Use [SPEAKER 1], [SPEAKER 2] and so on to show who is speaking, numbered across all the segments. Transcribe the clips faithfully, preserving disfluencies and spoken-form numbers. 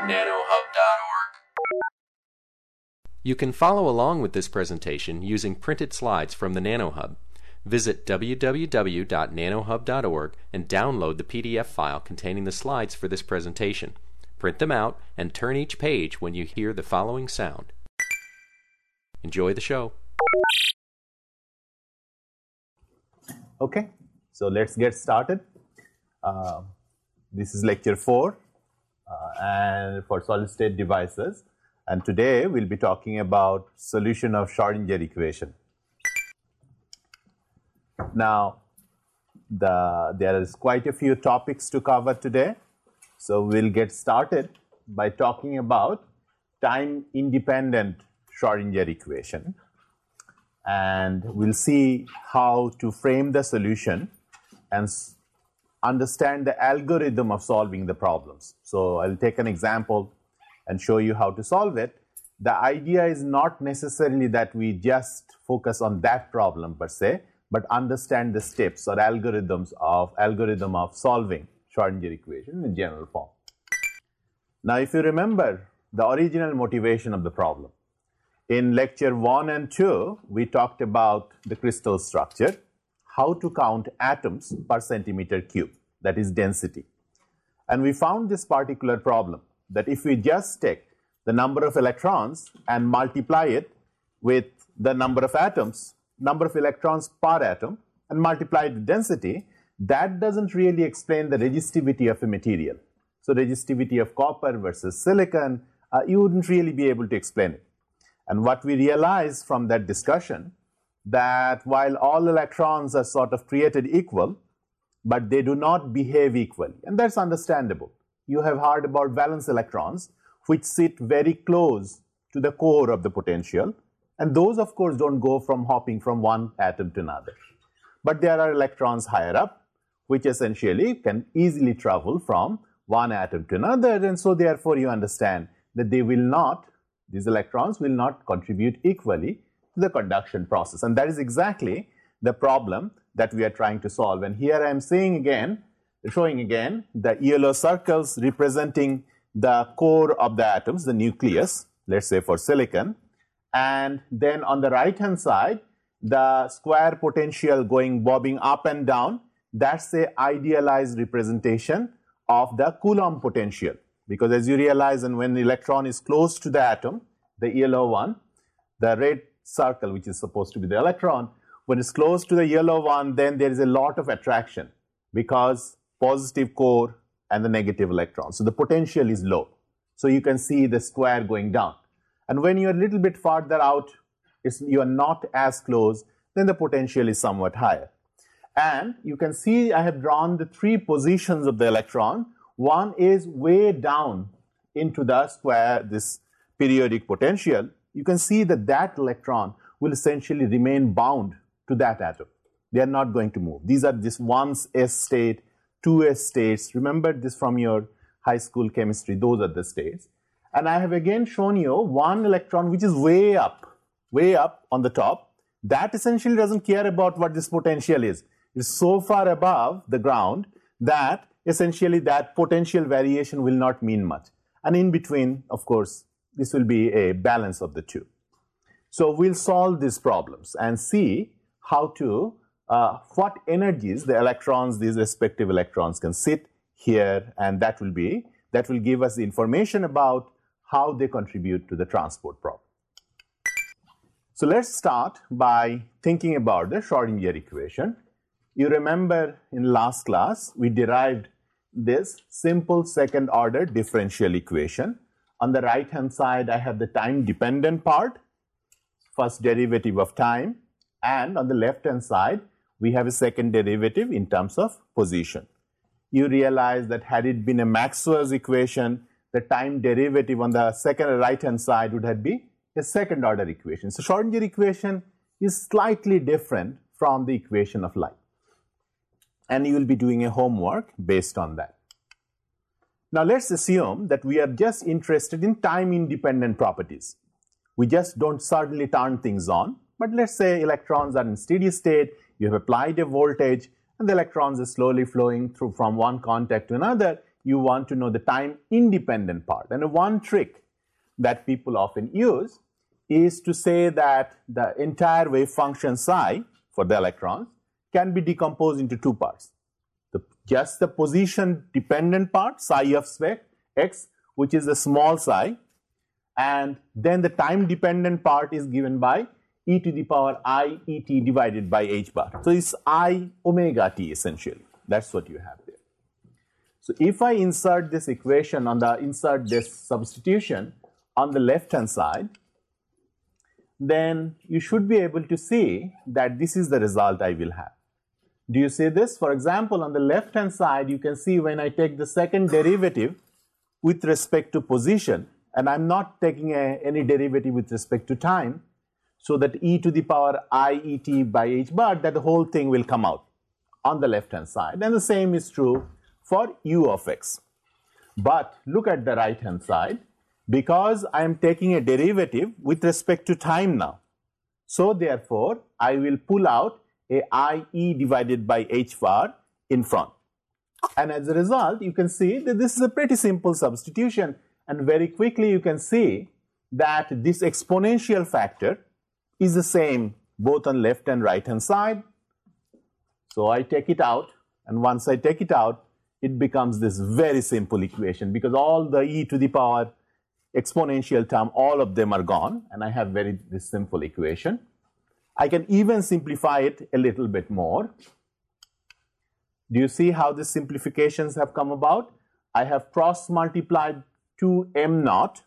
[SPEAKER 1] nanohub dot org.
[SPEAKER 2] You can follow along with this presentation using printed slides from the NanoHub. Visit w w w dot nanohub dot org and download the P D F file containing the slides for this presentation. Print them out and turn each page when you hear the following sound. Enjoy the show.
[SPEAKER 3] Okay, so let's get started. Uh, this is lecture four uh, and for solid state devices, and today we'll be talking about solution of Schrodinger equation. Now, the, there is quite a few topics to cover today, so we'll get started by talking about time independent Schrodinger equation. And we'll see how to frame the solution and understand the algorithm of solving the problems. So I'll take an example and show you how to solve it. The idea is not necessarily that we just focus on that problem per se, but understand the steps or algorithms of algorithm of solving Schrodinger equation in general form. Now, if you remember the original motivation of the problem, in lecture one and two, we talked about the crystal structure, how to count atoms per centimeter cube, that is density. And we found this particular problem, that if we just take the number of electrons and multiply it with the number of atoms, number of electrons per atom, and multiply the density, that doesn't really explain the resistivity of a material. So resistivity of copper versus silicon, uh, you wouldn't really be able to explain it. And what we realized from that discussion, that while all electrons are sort of created equal, but they do not behave equally, and that's understandable. You have heard about valence electrons, which sit very close to the core of the potential, and those, of course, don't go from hopping from one atom to another. But there are electrons higher up, which essentially can easily travel from one atom to another, and so therefore you understand that they will not These electrons will not contribute equally to the conduction process. And that is exactly the problem that we are trying to solve. And here I am saying again, showing again the yellow circles representing the core of the atoms, the nucleus, let's say for silicon. And then on the right hand side, the square potential going bobbing up and down, that's the idealized representation of the Coulomb potential. Because as you realize, and when the electron is close to the atom, the yellow one, the red circle, which is supposed to be the electron, when it's close to the yellow one, then there is a lot of attraction because positive core and the negative electron. So the potential is low. So you can see the square going down. And when you're a little bit farther out, it's, you are not as close, then the potential is somewhat higher. And you can see I have drawn the three positions of the electron. One is way down into the square, this periodic potential. You can see that that electron will essentially remain bound to that atom. They are not going to move. These are this one's S state, two S states. Remember this from your high school chemistry. Those are the states. And I have again shown you one electron which is way up, way up on the top. That essentially doesn't care about what this potential is. It's so far above the ground that essentially that potential variation will not mean much. And in between, of course, this will be a balance of the two. So we'll solve these problems and see how to, uh, what energies the electrons, these respective electrons can sit here, and that will be, that will give us the information about how they contribute to the transport problem. So let's start by thinking about the Schrodinger equation. You remember in last class, we derived this simple second order differential equation. On the right hand side, I have the time dependent part, first derivative of time, and on the left hand side, we have a second derivative in terms of position. You realize that had it been a Maxwell's equation, the time derivative on the second right hand side would have been a second order equation. So Schrodinger equation is slightly different from the equation of light. And you will be doing a homework based on that. Now let's assume that we are just interested in time independent properties. We just don't suddenly turn things on, but let's say electrons are in steady state, you have applied a voltage, and the electrons are slowly flowing through from one contact to another. you want to know the time independent part. And one trick that people often use is to say that the entire wave function psi for the electrons can be decomposed into two parts. The, just the position dependent part, psi of x, which is the small psi, and then the time dependent part is given by e to the power I E T divided by h bar. So it's I omega t essentially. That's what you have there. So if I insert this equation on the, insert this substitution on the left hand side, then you should be able to see that this is the result I will have. Do you see this? For example, on the left hand side, you can see when I take the second derivative with respect to position, and I'm not taking a, any derivative with respect to time, so that e to the power I E T by h bar, that the whole thing will come out on the left hand side. And the same is true for u of x. But look at the right hand side, because I am taking a derivative with respect to time now. So therefore, I will pull out a I E divided by h bar in front. And as a result, you can see that this is a pretty simple substitution, and very quickly you can see that this exponential factor is the same both on left and right hand side. So I take it out, and once I take it out, it becomes this very simple equation, because all the e to the power exponential term, all of them are gone, and I have very this simple equation. I can even simplify it a little bit more. Do you see how the simplifications have come about? I have cross multiplied two m naught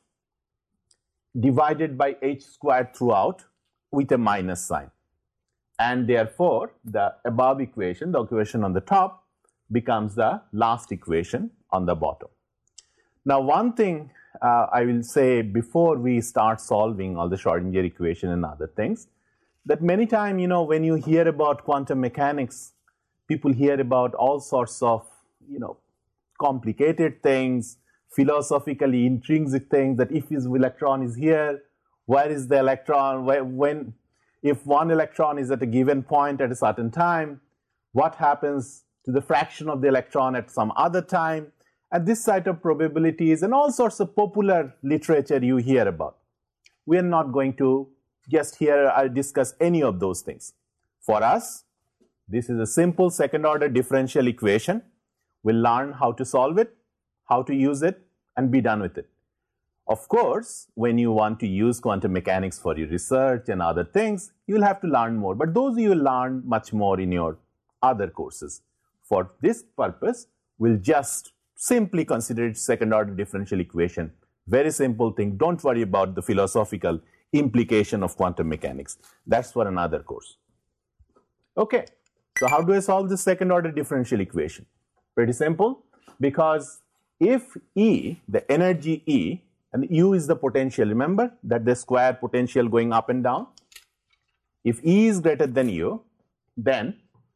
[SPEAKER 3] divided by h squared throughout with a minus sign. And therefore, the above equation, the equation on the top, becomes the last equation on the bottom. Now, one thing uh, I will say before we start solving all the Schrodinger equation and other things, that many times, you know, when you hear about quantum mechanics, people hear about all sorts of, you know, complicated things, philosophically intrinsic things, that if this electron is here, where is the electron, where, when, if one electron is at a given point at a certain time, what happens to the fraction of the electron at some other time, and this set of probabilities and all sorts of popular literature you hear about. We are not going to just here I'll discuss any of those things. For us, this is a simple second order differential equation. We'll learn how to solve it, how to use it, and be done with it. Of course, when you want to use quantum mechanics for your research and other things, you will have to learn more, but those you will learn much more in your other courses. For this purpose, we'll just simply consider it second order differential equation. Very simple thing. Don't worry about the philosophical implication of quantum mechanics. That's for another course. Okay, so how do I solve this second order differential equation? Pretty simple, because if E, the energy E, and U is the potential, remember that the square potential going up and down. If E is greater than U, then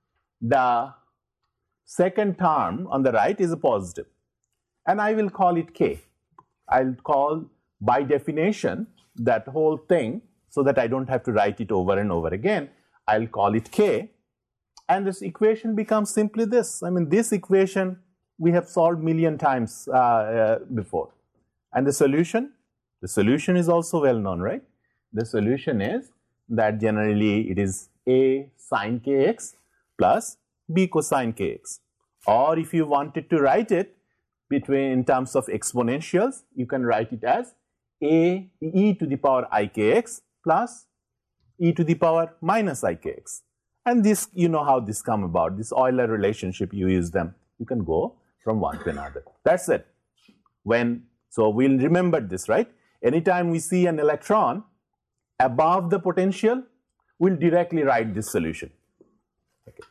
[SPEAKER 3] the second term on the right is a positive, and I will call it K. I'll call by definition that whole thing, so that I don't have to write it over and over again. I'll call it K, and this equation becomes simply this. I mean, this equation we have solved million times uh, uh, before. And the solution? The solution is also well known, right? The solution is that generally it is A sine kx plus B cosine kx. Or if you wanted to write it between in terms of exponentials, you can write it as A e to the power ikx plus e to the power minus ikx. And this, you know how this come about, this Euler relationship, you use them. You can go from one to another. That's it. When So we'll remember this, right? Anytime we see an electron above the potential, we'll directly write this solution. Okay.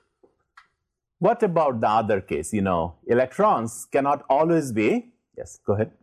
[SPEAKER 3] What about the other case? You know, electrons cannot always be, yes, go ahead.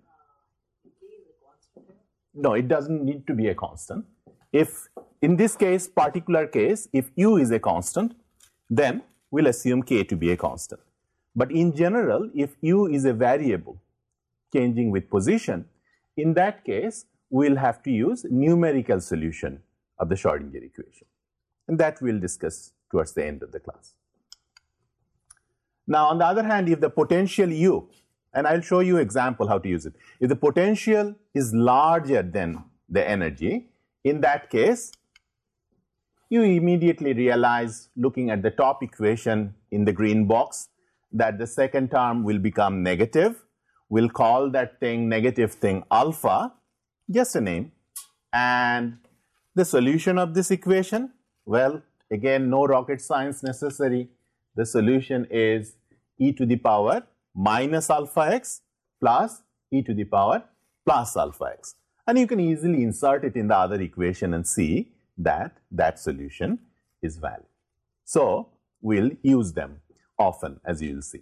[SPEAKER 3] No, it doesn't need to be a constant. If, in this case, particular case, if U is a constant, then we'll assume K to be a constant. But in general, if U is a variable, changing with position, in that case, we'll have to use numerical solution of the Schrodinger equation. And that we'll discuss towards the end of the class. Now, on the other hand, if the potential U And I'll show you example how to use it. If the potential is larger than the energy, in that case, you immediately realize, looking at the top equation in the green box, that the second term will become negative. We'll call that thing, negative thing, alpha, just a name. And the solution of this equation, well, again, no rocket science necessary. The solution is e to the power minus alpha x plus e to the power plus alpha x. And you can easily insert it in the other equation and see that that solution is valid. So we'll use them often, as you will see.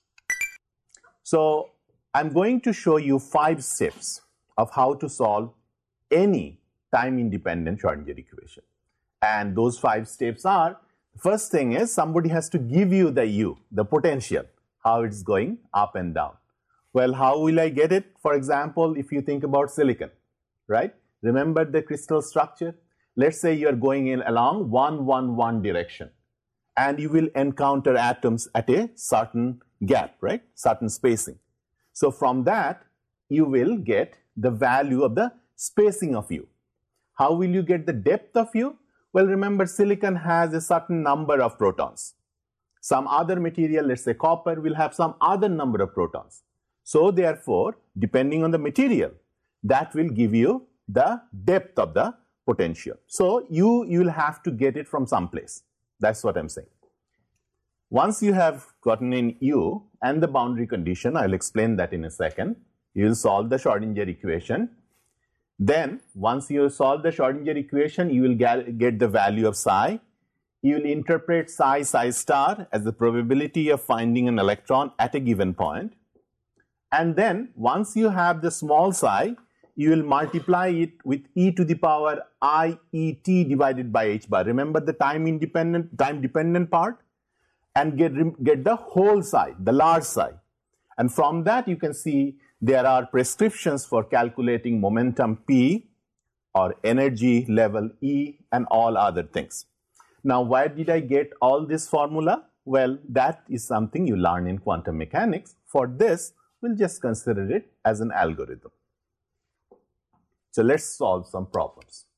[SPEAKER 3] So I'm going to show you five steps of how to solve any time-independent Schrodinger equation. And those five steps are, the first thing is somebody has to give you the U, the potential, how it's going up and down. Well, how will I get it? For example, if you think about silicon, right? Remember the crystal structure? Let's say you're going in along one, one, one direction, and you will encounter atoms at a certain gap, right? Certain spacing. So from that, you will get the value of the spacing of U. How will you get the depth of U? Well, remember, silicon has a certain number of protons. Some other material, let's say copper, will have some other number of protons. So therefore, depending on the material, that will give you the depth of the potential. So you, you will have to get it from someplace. That's what I'm saying. Once you have gotten in U and the boundary condition, I'll explain that in a second, you will solve the Schrodinger equation. Then, once you solve the Schrodinger equation, you will get, get the value of psi. You will interpret psi, psi star as the probability of finding an electron at a given point. And then, once you have the small psi, you will multiply it with e to the power I E T divided by h bar. Remember the time independent, time dependent part? And get, get the whole psi, the large psi. And from that, you can see there are prescriptions for calculating momentum P or energy level E and all other things. Now, where did I get all this formula? Well, that is something you learn in quantum mechanics. For this, we'll just consider it as an algorithm. So let's solve some problems.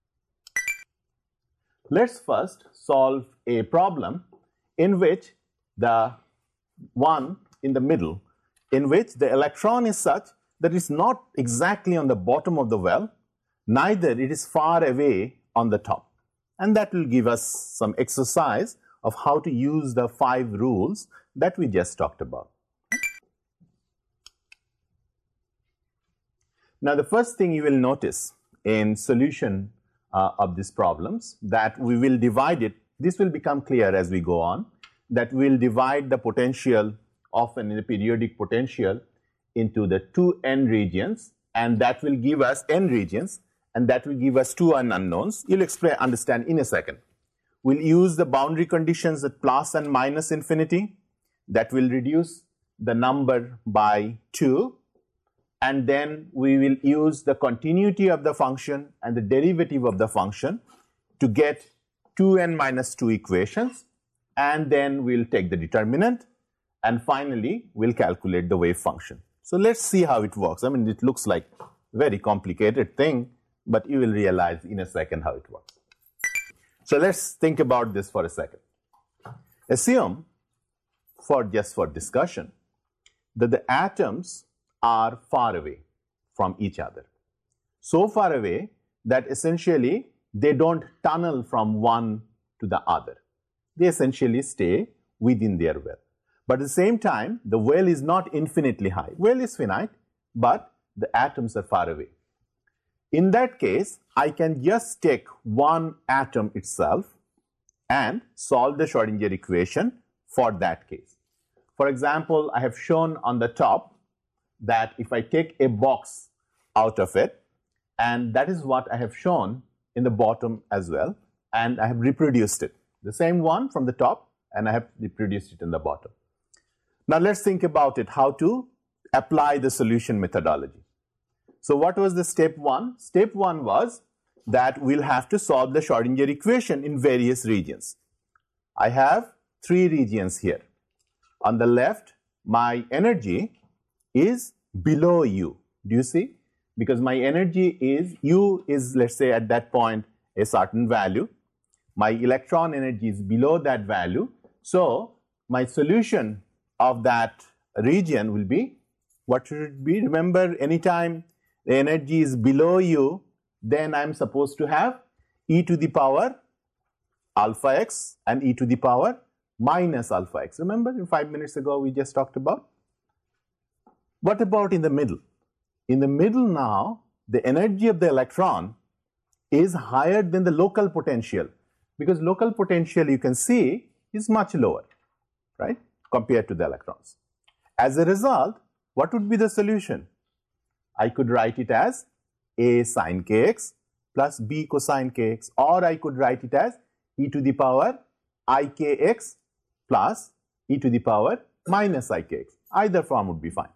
[SPEAKER 3] Let's first solve a problem in which the one in the middle, in which the electron is such that it's not exactly on the bottom of the well, neither it is far away on the top. And that will give us some exercise of how to use the five rules that we just talked about. Now, the first thing you will notice in solution uh, of these problems, that we will divide it, this will become clear as we go on, that we will divide the potential, often in the periodic potential, into the two n regions, and that will give us n regions, and that will give us two unknowns. You'll explain, understand in a second. We'll use the boundary conditions at plus and minus infinity. That will reduce the number by two. And then we will use the continuity of the function and the derivative of the function to get two n minus two equations. And then we'll take the determinant. And finally, we'll calculate the wave function. So let's see how it works. I mean, it looks like a very complicated thing, but you will realize in a second how it works. So let's think about this for a second. Assume, for just for discussion, that the atoms are far away from each other. So far away that essentially they don't tunnel from one to the other. They essentially stay within their well. But at the same time, the well is not infinitely high. Well is finite, but the atoms are far away. In that case, I can just take one atom itself and solve the Schrodinger equation for that case. For example, I have shown on the top that if I take a box out of it, and that is what I have shown in the bottom as well, and I have reproduced it. The same one from the top, and I have reproduced it in the bottom. Now let's think about it, how to apply the solution methodology. So what was the step one? Step one was that we'll have to solve the Schrodinger equation in various regions. I have three regions here. On the left, my energy is below U. Do you see? Because my energy is, U is, let's say, at that point a certain value. My electron energy is below that value. So my solution of that region will be, what should it be? Remember, anytime the energy is below U, then I'm supposed to have e to the power alpha x and e to the power minus alpha x. Remember, in five minutes ago we just talked about. What about in the middle? In the middle now, the energy of the electron is higher than the local potential, because local potential, you can see, is much lower, right, compared to the electrons. As a result, what would be the solution? I could write it as a sine kx plus b cosine kx, or I could write it as e to the power ikx plus e to the power minus ikx. Either form would be fine.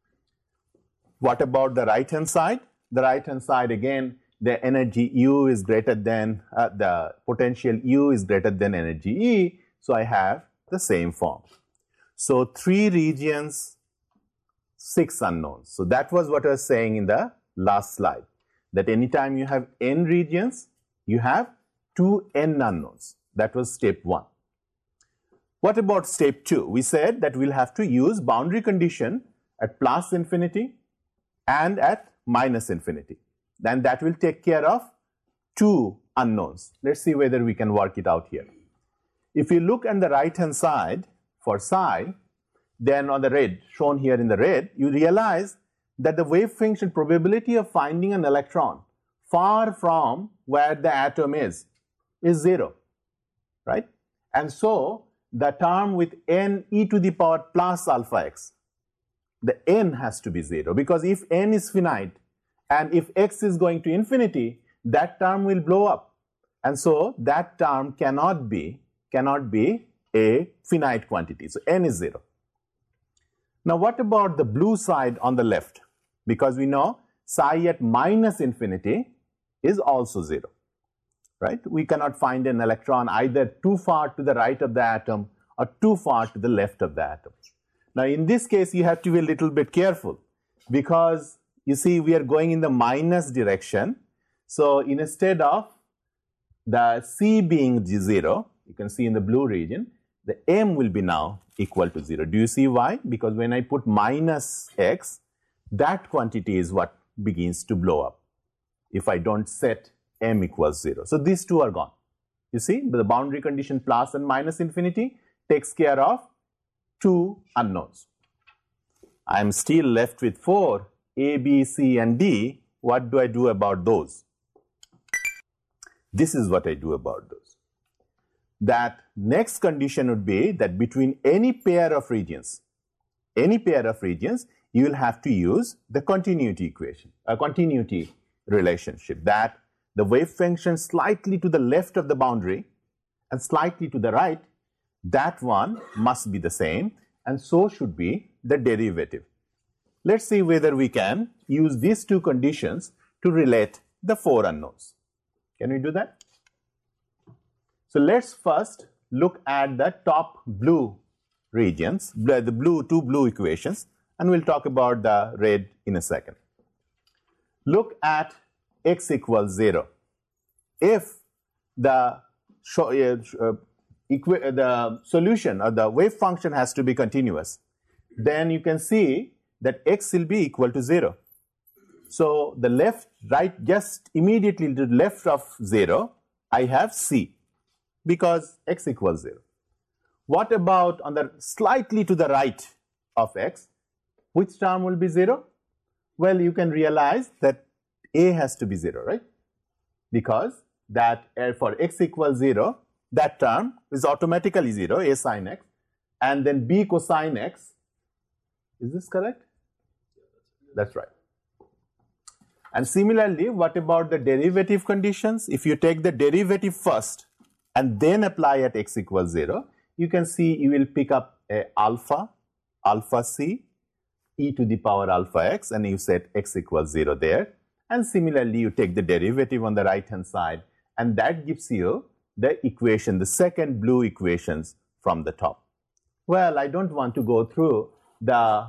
[SPEAKER 3] What about the right hand side? The right hand side, again, the energy U is greater than, uh, the potential U is greater than energy E, so I have the same form. So three regions, six unknowns. So that was what I was saying in the last slide, that anytime you have n regions, you have two n unknowns. That was step one. What about step two? We said that we'll have to use boundary condition at plus infinity and at minus infinity. Then that will take care of two unknowns. Let's see whether we can work it out here. If you look on the right hand side for psi, then on the red, shown here in the red, you realize that the wave function probability of finding an electron far from where the atom is, is zero, right? And so the term with n e to the power plus alpha x, the n has to be zero, because if n is finite and if x is going to infinity, that term will blow up. And so that term cannot be, cannot be a finite quantity. So n is zero. Now what about the blue side on the left? Because we know psi at minus infinity is also zero, right? We cannot find an electron either too far to the right of the atom or too far to the left of the atom. Now in this case you have to be a little bit careful, because you see we are going in the minus direction. So instead of the C being zero, you can see in the blue region, the M will be now equal to zero. Do you see why? Because when I put minus x, that quantity is what begins to blow up if I don't set M equals zero. So these two are gone. You see, the boundary condition plus and minus infinity takes care of two unknowns. I am still left with four, A, B, C and D. What do I do about those? This is what I do about those. That next condition would be that between any pair of regions, any pair of regions, you will have to use the continuity equation, a continuity relationship, that the wave function slightly to the left of the boundary and slightly to the right, that one must be the same, and so should be the derivative. Let's see whether we can use these two conditions to relate the four unknowns. Can we do that? So let's first look at the top blue regions, the blue two blue equations, and we'll talk about the red in a second. Look at x equals zero. If the, uh, uh, the solution or the wave function has to be continuous, then you can see that x will be equal to zero. So the left, right, just immediately to the left of zero, I have C, because x equals zero. What about on the slightly to the right of x? Which term will be zero? Well, you can realize that A has to be zero, right? Because that uh, for x equals zero, that term is automatically zero, A sine x, and then B cosine x. Is this correct? That's right. And similarly, what about the derivative conditions? If you take the derivative first and then apply at x equals zero, you can see you will pick up a alpha, alpha c, e to the power alpha x, and you set x equals zero there. And similarly, you take the derivative on the right hand side, and that gives you the equation, the second blue equations from the top. Well, I don't want to go through the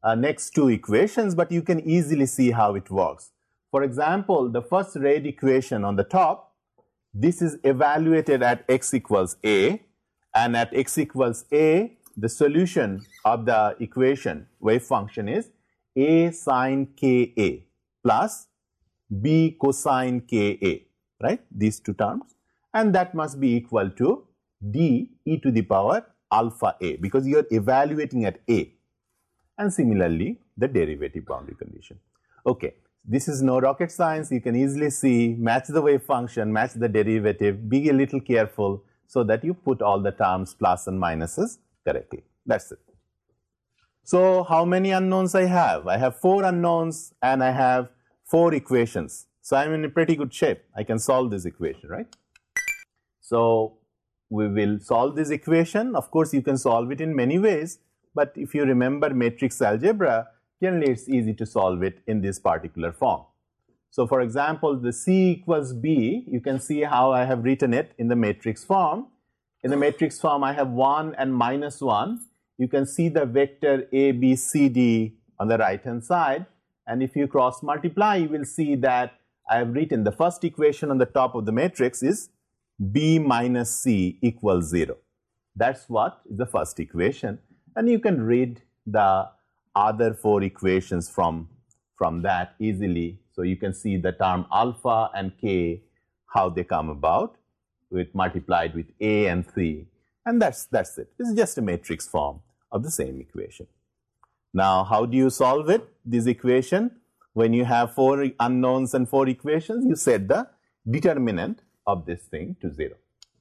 [SPEAKER 3] uh, next two equations, but you can easily see how it works. For example, the first red equation on the top, this is evaluated at x equals a, and at x equals a, the solution of the equation wave function is a sine ka plus b cosine ka, right? These two terms, and that must be equal to d e to the power alpha a, because you are evaluating at a, and similarly the derivative boundary condition. Okay, this is no rocket science. You can easily see, match the wave function, match the derivative, be a little careful so that you put all the terms plus and minuses correctly. That's it. So how many unknowns I have? I have four unknowns and I have four equations. So I'm in a pretty good shape. I can solve this equation, right? So we will solve this equation. Of course, you can solve it in many ways, but if you remember matrix algebra, generally it's easy to solve it in this particular form. So for example, the C equals B, you can see how I have written it in the matrix form. In the matrix form, I have one and minus one. You can see the vector A, B, C, D on the right hand side. And if you cross multiply, you will see that I have written the first equation on the top of the matrix is B minus C equals zero. That's what is the first equation. And you can read the other four equations from, from that easily. So you can see the term alpha and k, how they come about, with multiplied with A and C. And that's, that's it. It's just a matrix form of the same equation. Now, how do you solve it? This equation, when you have four unknowns and four equations, you set the determinant of this thing to zero.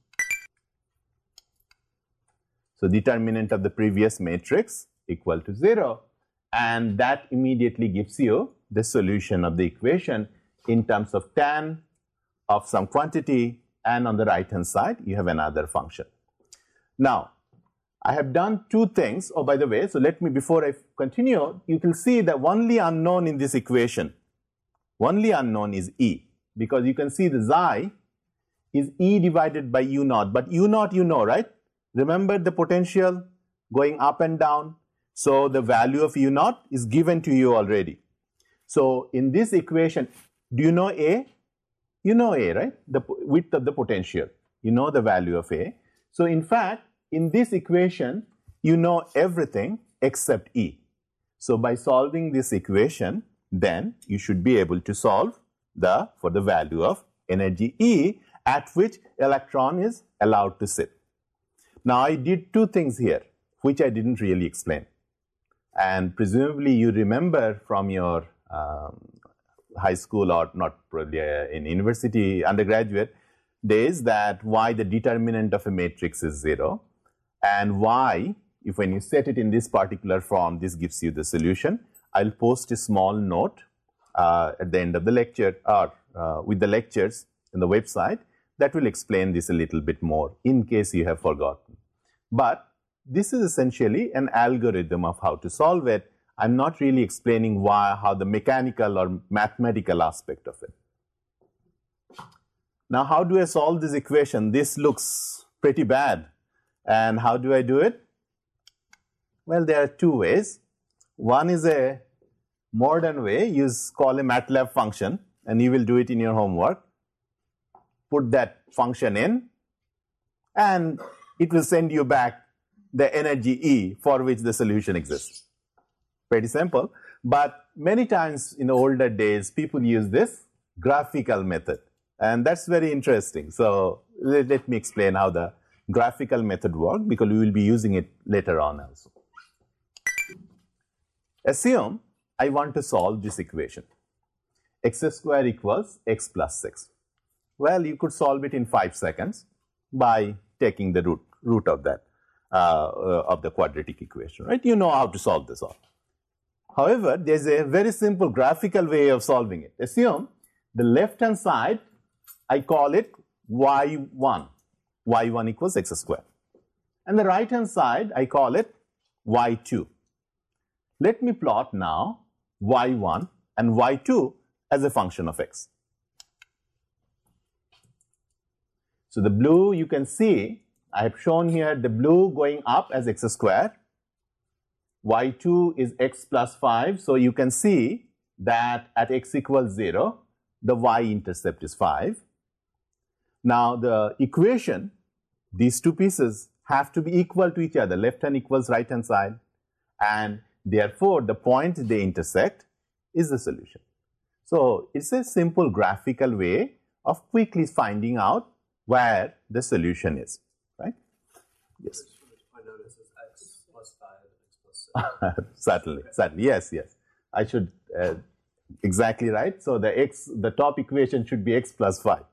[SPEAKER 3] So determinant of the previous matrix equal to zero, and that immediately gives you the solution of the equation in terms of tan of some quantity, and on the right hand side you have another function. Now I have done two things. Oh, by the way, so let me, before I continue, you can see the only unknown in this equation, only unknown is E, because you can see the xi is E divided by u naught, but u naught you know, right? Remember the potential going up and down. So the value of u naught is given to you already. So in this equation, do you know A? You know A, right? The width of the potential. You know the value of A. So in fact, in this equation, you know everything except E. So by solving this equation, then you should be able to solve the for the value of energy E at which electron is allowed to sit. Now I did two things here, which I didn't really explain. And presumably you remember from your um, high school, or not probably uh, in university undergraduate days, that why the determinant of a matrix is zero, and why, if when you set it in this particular form, this gives you the solution. I'll post a small note uh, at the end of the lecture, or uh, with the lectures in the website, that will explain this a little bit more in case you have forgotten. But this is essentially an algorithm of how to solve it. I'm not really explaining why, how the mechanical or mathematical aspect of it. Now, how do I solve this equation? This looks pretty bad. And how do I do it? Well, there are two ways. One is a modern way. You call a MATLAB function, and you will do it in your homework. Put that function in, and it will send you back the energy E for which the solution exists. Pretty simple. But many times in the older days, people use this graphical method. And that's very interesting. So let, let me explain how the graphical method works, because we will be using it later on also. Assume I want to solve this equation. X square equals x plus six. Well, you could solve it in five seconds by taking the root, root of that, uh, uh, of the quadratic equation, right? You know how to solve this all. However, there's a very simple graphical way of solving it. Assume the left-hand side, I call it y one. y one equals x squared. And the right-hand side, I call it y two. Let me plot now y one and y two as a function of x. So the blue, you can see, I have shown here the blue going up as x squared, y two is x plus five. So you can see that at x equals zero, the y-intercept is five. Now the equation, these two pieces have to be equal to each other, left hand equals right hand side, and therefore the point they intersect is the solution. So it's a simple graphical way of quickly finding out where the solution is, right? Yes.
[SPEAKER 4] I notice is x plus five and x plus six.
[SPEAKER 3] Certainly, certainly, yes, yes. I should, uh, exactly right. So the x, the top equation should be x plus five.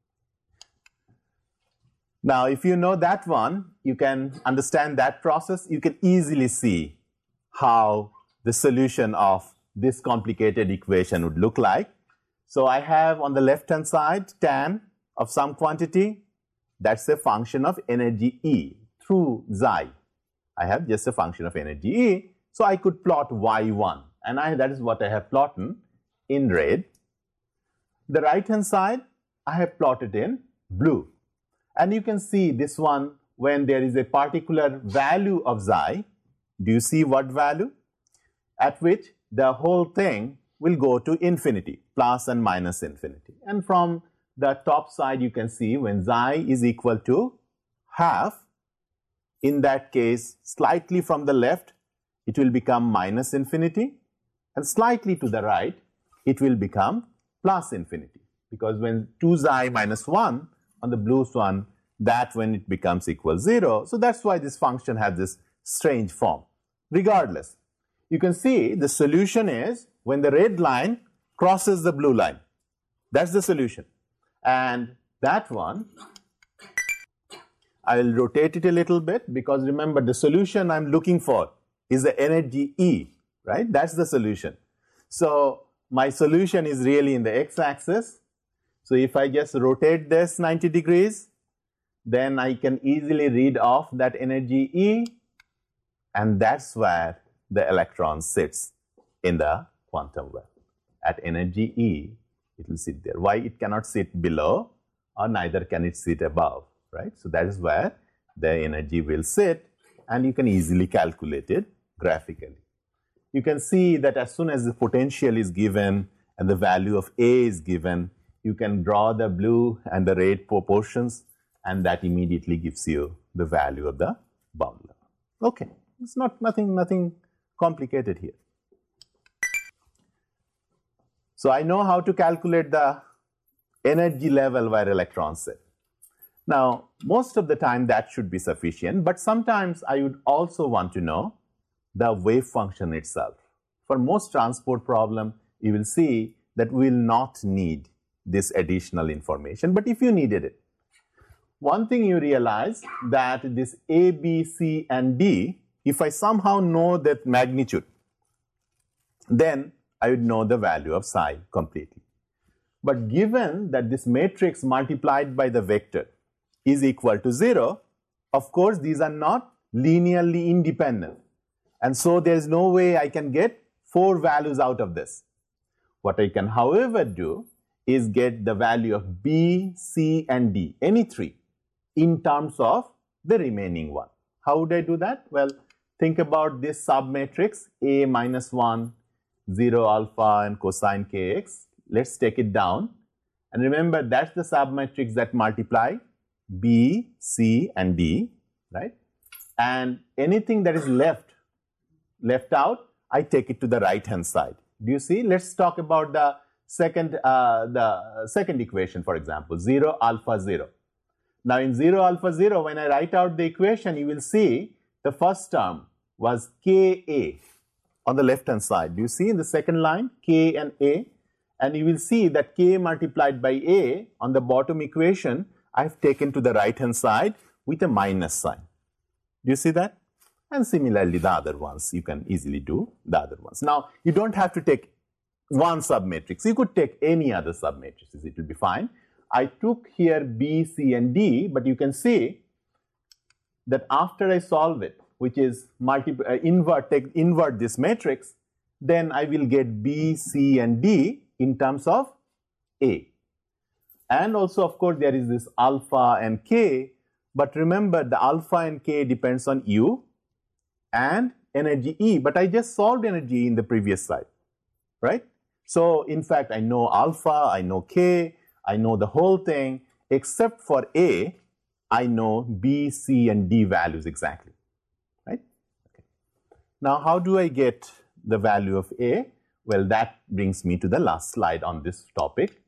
[SPEAKER 3] Now, if you know that one, you can understand that process. You can easily see how the solution of this complicated equation would look like. So I have on the left-hand side tan of some quantity. That's a function of energy E through xi. I have just a function of energy E. So I could plot y one, and I, that is what I have plotted in red. The right-hand side, I have plotted in blue. And you can see this one when there is a particular value of xi. Do you see what value? At which the whole thing will go to infinity, plus and minus infinity. And from the top side, you can see when xi is equal to half, in that case, slightly from the left, it will become minus infinity, and slightly to the right, it will become plus infinity. Because when two xi minus one on the blue one, that when it becomes equal zero. So that's why this function has this strange form. Regardless, you can see the solution is when the red line crosses the blue line. That's the solution. And that one, I will rotate it a little bit, because remember the solution I'm looking for is the energy E, right? That's the solution. So my solution is really in the x-axis. So if I just rotate this ninety degrees, then I can easily read off that energy E, and that's where the electron sits in the quantum well. At energy E, it will sit there. Why it cannot sit below, or neither can it sit above, right? So that is where the energy will sit, and you can easily calculate it graphically. You can see that as soon as the potential is given and the value of A is given, you can draw the blue and the red proportions, and that immediately gives you the value of the bound level. Okay, it's not nothing, nothing complicated here. So I know how to calculate the energy level where electrons sit. Now, most of the time that should be sufficient, but sometimes I would also want to know the wave function itself. For most transport problem, you will see that we will not need this additional information, but if you needed it, one thing you realize that this A, B, C, and D, if I somehow know that magnitude, then I would know the value of psi completely. But given that this matrix multiplied by the vector is equal to zero, of course, these are not linearly independent. And so there is no way I can get four values out of this. What I can, however, do is get the value of B, C, and D, any three, in terms of the remaining one. How would I do that? Well, think about this submatrix A minus one, zero alpha, and cosine kx. Let's take it down. And remember, that's the submatrix that multiply B, C, and D, right? And anything that is left, left out, I take it to the right-hand side. Do you see? Let's talk about the second, uh, the second equation, for example, zero alpha zero. Now, in zero alpha zero, when I write out the equation, you will see the first term was Ka on the left-hand side. Do you see in the second line, K and A? And you will see that K multiplied by A on the bottom equation, I've taken to the right-hand side with a minus sign. Do you see that? And similarly, the other ones, you can easily do the other ones. Now, you don't have to take one submatrix. You could take any other submatrices. It will be fine. I took here B, C, and D, but you can see that after I solve it, which is multi uh, invert, take, invert this matrix, then I will get B, C, and D in terms of A. And also, of course, there is this alpha and K, but remember the alpha and K depends on U and energy E, but I just solved energy E in the previous slide, right? So, in fact, I know alpha, I know K, I know the whole thing, except for A, I know B, C, and D values exactly, right? Okay. Now, how do I get the value of A? Well, that brings me to the last slide on this topic.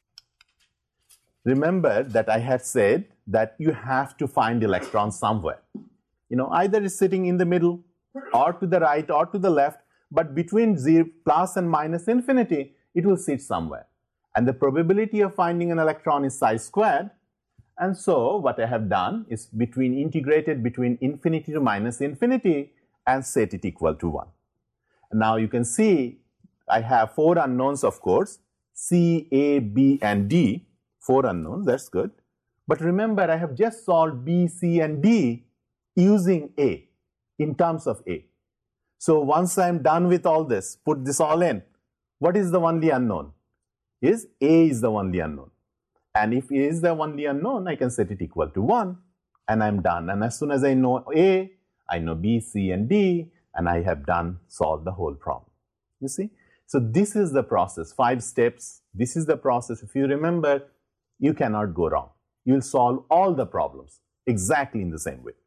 [SPEAKER 3] Remember that I had said that you have to find electrons somewhere. You know, either it's sitting in the middle, or to the right, or to the left, but between zero, plus and minus infinity, it will sit somewhere. And the probability of finding an electron is psi squared. And so what I have done is between integrated between infinity to minus infinity and set it equal to one. And now you can see I have four unknowns, of course, C, A, B, and D, four unknowns, that's good. But remember, I have just solved B, C, and D using A, in terms of A. So once I'm done with all this, put this all in, what is the only unknown? Is A is the only unknown. And if A is the only unknown, I can set it equal to one, and I'm done. And as soon as I know A, I know B, C, and D, and I have done, solved the whole problem. You see? So this is the process, five steps. This is the process. If you remember, you cannot go wrong. You'll solve all the problems exactly in the same way.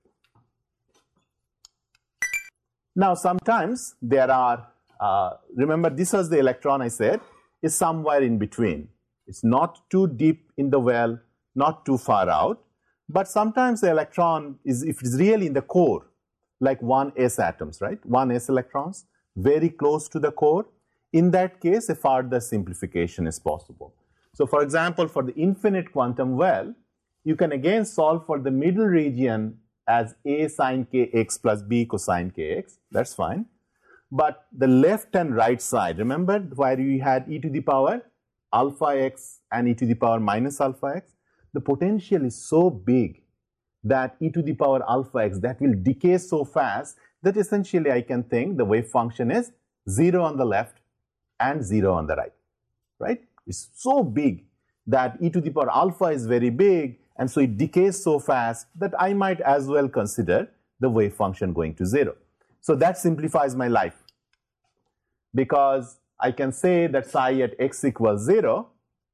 [SPEAKER 3] Now, sometimes there are, uh, remember this was the electron I said, is somewhere in between. It's not too deep in the well, not too far out, but sometimes the electron is, if it's really in the core, like one s atoms, right? one s electrons, very close to the core. In that case, a further simplification is possible. So, for example, for the infinite quantum well, you can again solve for the middle region as A sine kx plus B cosine kx, that's fine. But the left and right side, remember where you had e to the power alpha x and e to the power minus alpha x, the potential is so big that e to the power alpha x, that will decay so fast that essentially I can think the wave function is zero on the left and zero on the right, right? It's so big that e to the power alpha is very big, and so it decays so fast that I might as well consider the wave function going to zero. So that simplifies my life, because I can say that psi at x equals zero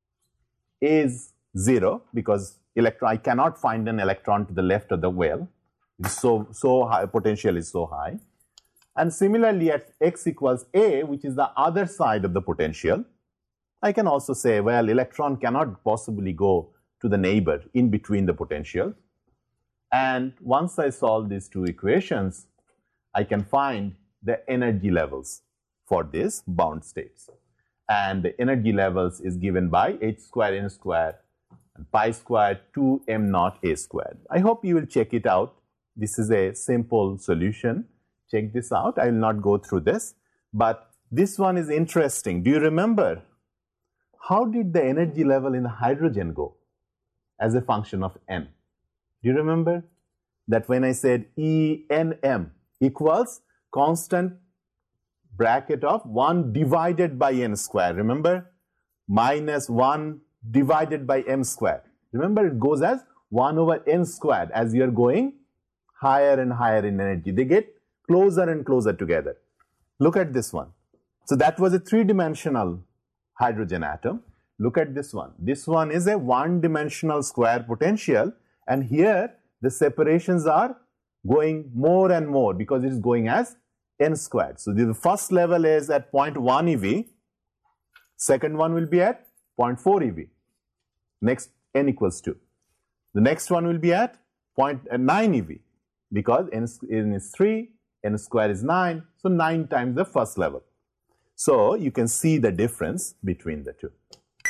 [SPEAKER 3] is zero, because electron, I cannot find an electron to the left of the well. It's so, so high, potential is so high. And similarly, at x equals a, which is the other side of the potential, I can also say, well, electron cannot possibly go to the neighbor in between the potentials. And once I solve these two equations, I can find the energy levels for these bound states. And the energy levels is given by h squared n squared and pi squared two m naught a squared. I hope you will check it out. This is a simple solution. Check this out. I will not go through this, but this one is interesting. Do you remember how did the energy level in hydrogen go as a function of n? Do you remember that when I said E N M equals constant bracket of one divided by n square, remember, minus one divided by m square. Remember, it goes as one over n squared as you are going higher and higher in energy. They get closer and closer together. Look at this one. So that was a three-dimensional hydrogen atom. Look at this one. This one is a one-dimensional square potential, and here the separations are going more and more because it is going as n squared. So the first level is at zero point one eV, second one will be at zero point four eV, next n equals two. The next one will be at zero point nine eV because n, n is three, n square is nine, so nine times the first level. So you can see the difference between the two.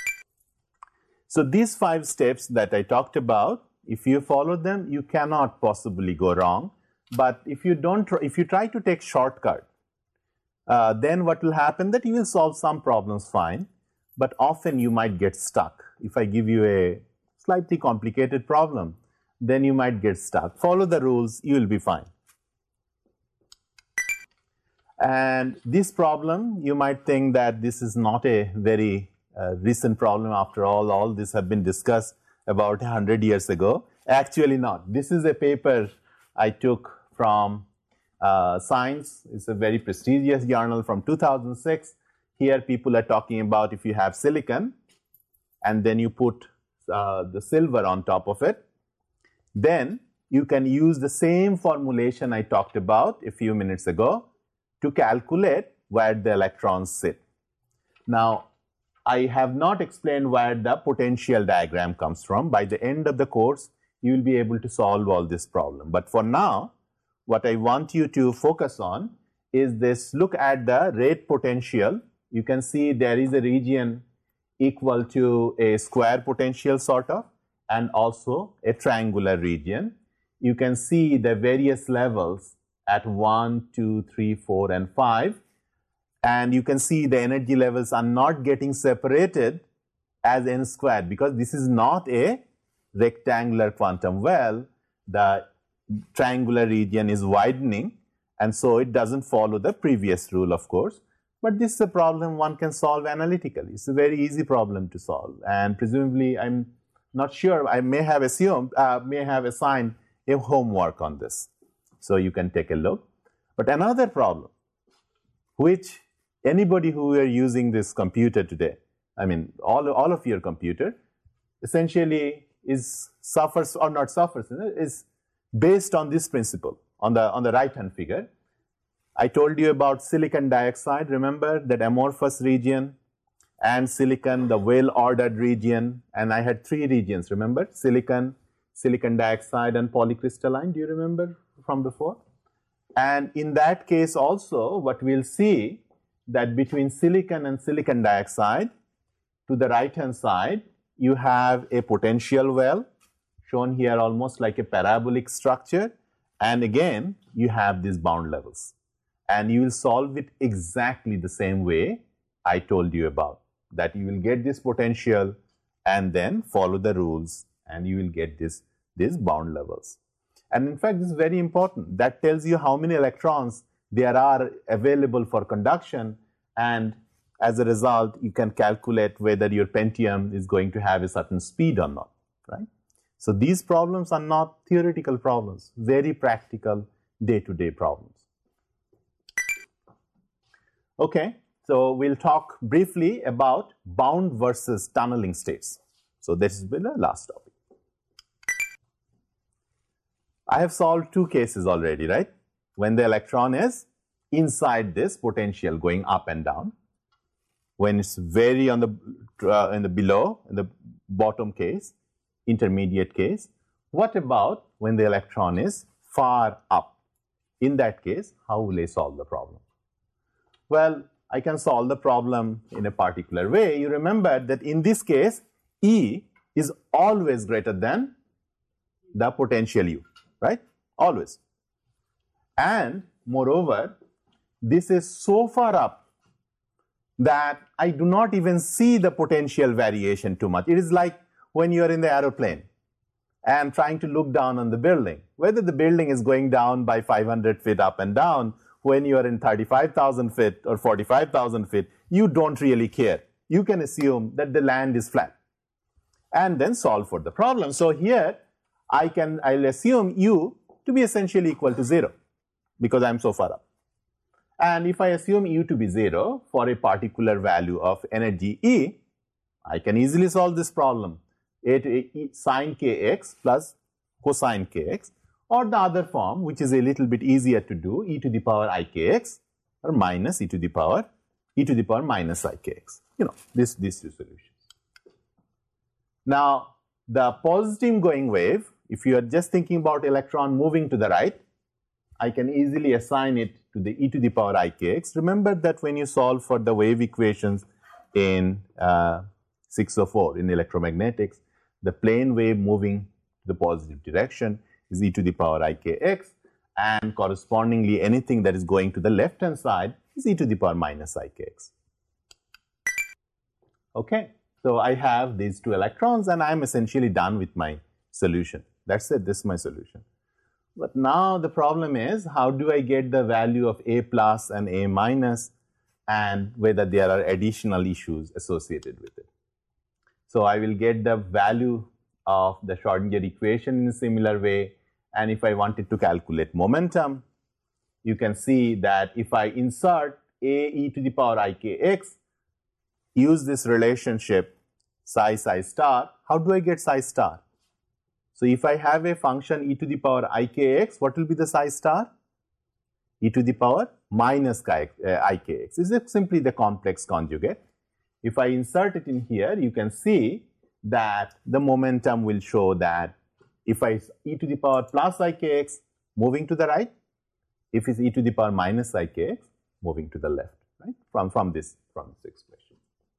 [SPEAKER 3] So these five steps that I talked about, if you follow them, you cannot possibly go wrong. But if you don't, if you try to take shortcut, uh, then what will happen that you will solve some problems fine, but often you might get stuck. If I give you a slightly complicated problem, then you might get stuck. Follow the rules, you will be fine. And this problem, you might think that this is not a very uh, recent problem. After all, all this have been discussed about one hundred years ago. Actually not. This is a paper I took from uh, Science. It's a very prestigious journal from two thousand six. Here people are talking about if you have silicon and then you put uh, the silver on top of it, then you can use the same formulation I talked about a few minutes ago to calculate where the electrons sit. Now, I have not explained where the potential diagram comes from. By the end of the course, you will be able to solve all this problem. But for now, what I want you to focus on is this. Look at the rate potential. You can see there is a region equal to a square potential sort of, and also a triangular region. You can see the various levels at one, two, three, four, and five. And you can see the energy levels are not getting separated as n squared because this is not a rectangular quantum well. The triangular region is widening, and so it doesn't follow the previous rule, of course. But this is a problem one can solve analytically. It's a very easy problem to solve. And presumably, I'm not sure, I may have assumed, uh, may have assigned a homework on this. So you can take a look. But another problem, which anybody who are using this computer today, I mean, all, all of your computer, essentially is suffers or not suffers, is based on this principle on the, on the right-hand figure. I told you about silicon dioxide. Remember that amorphous region and silicon, the well-ordered region, and I had three regions, remember? Silicon, silicon dioxide, and polycrystalline. Do you remember from before? And in that case also, what we'll see that between silicon and silicon dioxide, to the right-hand side, you have a potential well, shown here almost like a parabolic structure, and again, you have these bound levels. And you will solve it exactly the same way I told you about, that you will get this potential and then follow the rules, and you will get this, these bound levels. And in fact, this is very important. That tells you how many electrons there are available for conduction, and as a result, you can calculate whether your Pentium is going to have a certain speed or not, right? So these problems are not theoretical problems, very practical day-to-day problems. Okay, so we'll talk briefly about bound versus tunneling states. So this will be the last topic. I have solved two cases already, right? When the electron is inside this potential going up and down, when it's very on the uh, in the below, in the bottom case, intermediate case. What about when the electron is far up? In that case, how will I solve the problem? Well, I can solve the problem in a particular way. You remember that in this case, E is always greater than the potential U, right? Always. And moreover, this is so far up that I do not even see the potential variation too much. It is like when you are in the aeroplane and trying to look down on the building. Whether the building is going down by five hundred feet up and down, when you are in thirty-five thousand feet or forty-five thousand feet, you don't really care. You can assume that the land is flat and then solve for the problem. So here, I can, I'll assume U to be essentially equal to zero because I'm so far up. And if I assume U to be zero for a particular value of energy E, I can easily solve this problem. A to E sine kx plus cosine kx, or the other form, which is a little bit easier to do, e to the power ikx, or minus e to the power, e to the power minus ikx. You know, this, these two solutions. Now, the positive going wave, if you are just thinking about electron moving to the right, I can easily assign it to the e to the power ikx. Remember that when you solve for the wave equations in uh, six oh four in electromagnetics, the plane wave moving the positive direction is e to the power ikx, and correspondingly anything that is going to the left hand side is e to the power minus ikx. Okay, so I have these two electrons and I am essentially done with my solution. That's it, this is my solution. But now the problem is, how do I get the value of A plus and A minus, and whether there are additional issues associated with it. So I will get the value of the Schrodinger equation in a similar way, and if I wanted to calculate momentum, you can see that if I insert a e to the power I k x, use this relationship psi psi star, how do I get psi star? So if I have a function e to the power I k x, what will be the psi star? E to the power minus uh, I k x. This is simply the complex conjugate. If I insert it in here, you can see that the momentum will show that if I e to the power plus I k x moving to the right, if it's e to the power minus I k x moving to the left, right? From, from this from this expression.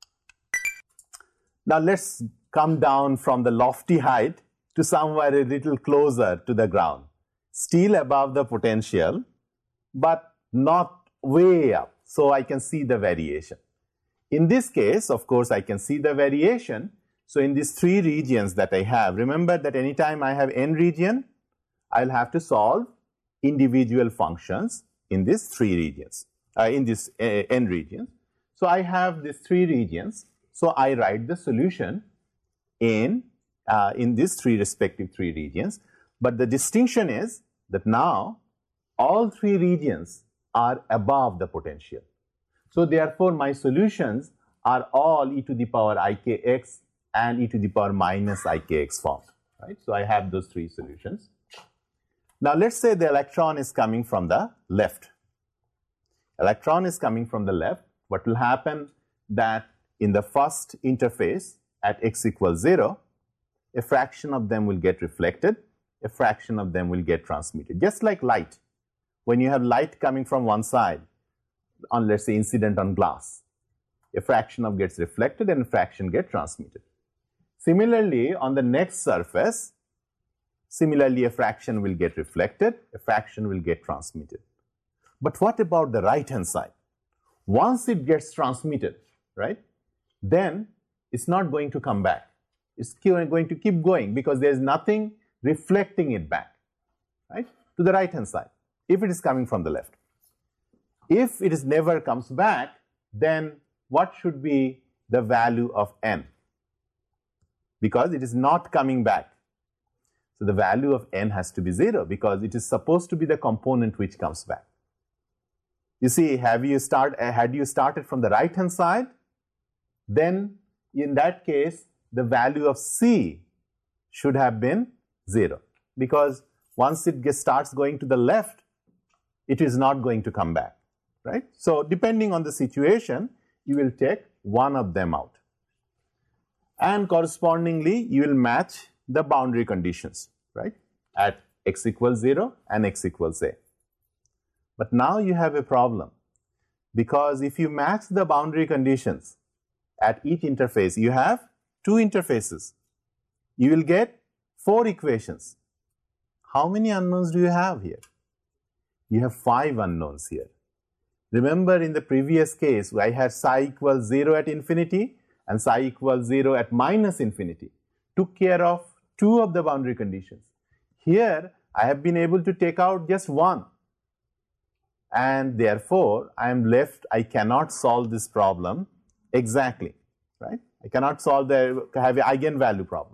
[SPEAKER 3] Now let's come down from the lofty height to somewhere a little closer to the ground, still above the potential, but not way up. So I can see the variation. In this case, of course, I can see the variation. So in these three regions that I have, remember that anytime I have n region, I'll have to solve individual functions in these three regions, uh, in this uh, n regions. So I have these three regions. So I write the solution in, uh, in these three respective three regions. But the distinction is that now all three regions are above the potential. So therefore, my solutions are all e to the power I k x and e to the power minus I k x form, right? So I have those three solutions. Now let's say the electron is coming from the left. Electron is coming from the left. What will happen that in the first interface at x equals zero, a fraction of them will get reflected, a fraction of them will get transmitted, just like light. When you have light coming from one side, on let's say incident on glass, a fraction of gets reflected and a fraction get transmitted. Similarly, on the next surface, similarly a fraction will get reflected, a fraction will get transmitted. But what about the right hand side? Once it gets transmitted, right, then it's not going to come back. It's going to keep going because there's nothing reflecting it back, right, to the right hand side, if it is coming from the left. If it is never comes back, then what should be the value of n? Because it is not coming back. So the value of n has to be zero because it is supposed to be the component which comes back. You see, have you start, had you started from the right hand side, then in that case, the value of c should have been zero because once it gets, starts going to the left, it is not going to come back, right? So depending on the situation, you will take one of them out. And correspondingly, you will match the boundary conditions, right, at x equals zero and x equals a. But now you have a problem because if you match the boundary conditions at each interface, you have two interfaces. You will get four equations. How many unknowns do you have here? You have five unknowns here. Remember in the previous case, I had psi equals zero at infinity and psi equals zero at minus infinity. Took care of two of the boundary conditions. Here, I have been able to take out just one. And therefore, I am left, I cannot solve this problem exactly, right? I cannot solve the, have an eigenvalue problem.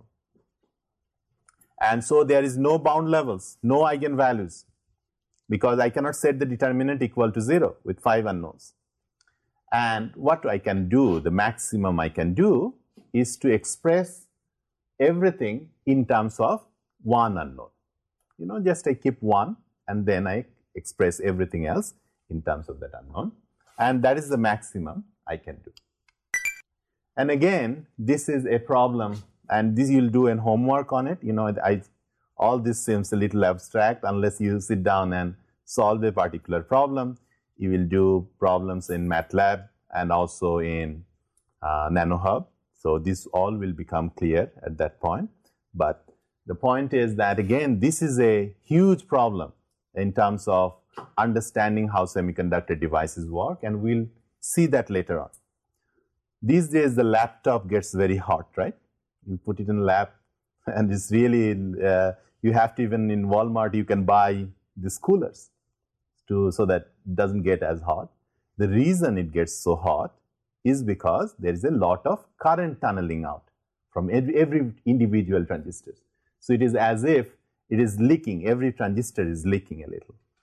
[SPEAKER 3] And so there is no bound levels, no eigenvalues, because I cannot set the determinant equal to zero with five unknowns. And what I can do, the maximum I can do, is to express everything in terms of one unknown. You know, just I keep one and then I express everything else in terms of that unknown. And that is the maximum I can do. And again, this is a problem, and this you'll do in homework on it. You know, I, all this seems a little abstract unless you sit down and solve a particular problem. You will do problems in MATLAB and also in uh, NanoHub. So this all will become clear at that point. But the point is that, again, this is a huge problem in terms of understanding how semiconductor devices work, and we'll see that later on. These days, the laptop gets very hot, right? You put it in lab, and it's really, uh, you have to, even in Walmart, you can buy these coolers to, so that it doesn't get as hot. The reason it gets so hot is because there is a lot of current tunneling out from every, every individual transistors. So it is as if it is leaking, every transistor is leaking a little.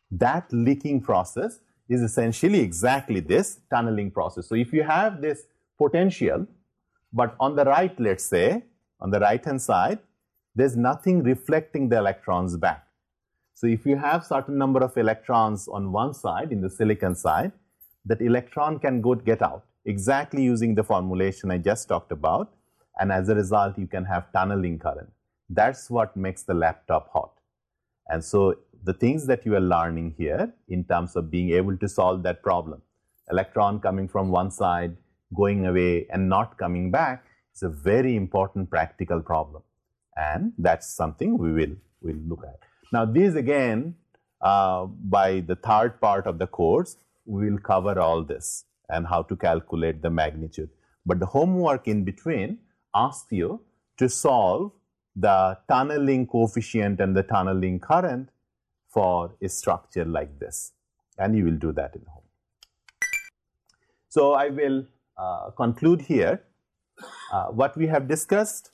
[SPEAKER 3] That leaking process is essentially exactly this tunneling process. So if you have this potential, but on the right, let's say, on the right-hand side, there's nothing reflecting the electrons back. So if you have certain number of electrons on one side, in the silicon side, that electron can go get out, exactly using the formulation I just talked about, and as a result, you can have tunneling current. That's what makes the laptop hot. And so the things that you are learning here in terms of being able to solve that problem, electron coming from one side, going away and not coming back, is a very important practical problem. And that's something we will will look at. Now, these again, uh, by the third part of the course, we will cover all this and how to calculate the magnitude. But the homework in between asks you to solve the tunneling coefficient and the tunneling current for a structure like this. And you will do that in home. So I will uh, conclude here. Uh, what we have discussed